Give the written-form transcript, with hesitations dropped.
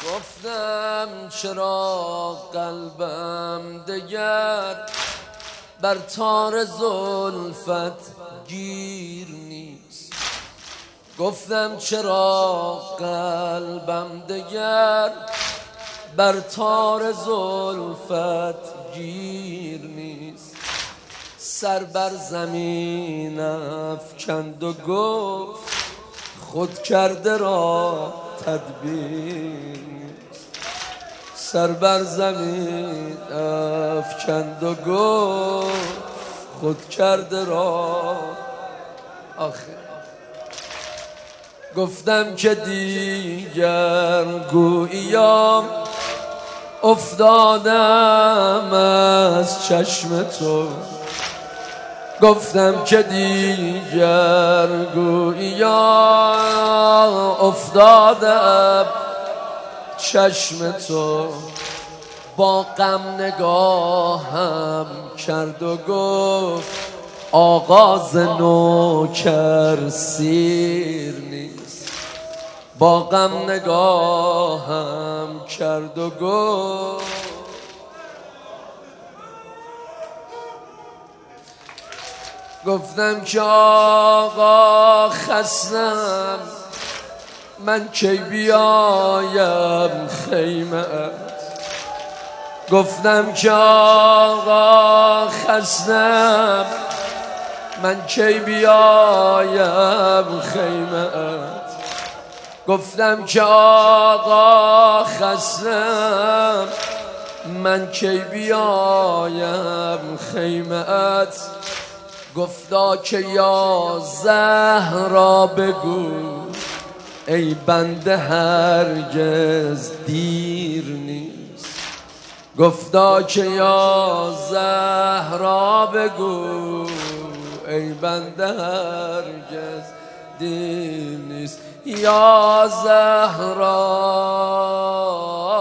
گفتم چرا قلبم دگر بر تار زلفت گیر نیست. گفتم چرا قلبم دگر بر تار زلفت گیر نیست. سر بر زمین افکند و گفت خود کرده را تدبیر نیست. سر بر زمین افکند و گفت خود کرده را آخر. گفتم که دیگر گوییا افتادم از چشم تو. گفتم که دیگر گوییا افتادم چشم تو. با غم نگاهم کرد و گفت آغاز نوکر سیر نیست. با غم نگاهم کرد و گفت گفتم که آقا خستم من کی بیایم خیمه. گفتم که آقا خستم من کی بیایم خیمه. گفتم که آقا خستم من کی بیایم خیمت. گفتا که یا زهرا بگو ای بنده هرگز دیر نیست. گفتا که یا زهرا بگو ای بنده هرگز دیر نیست. یا زهرا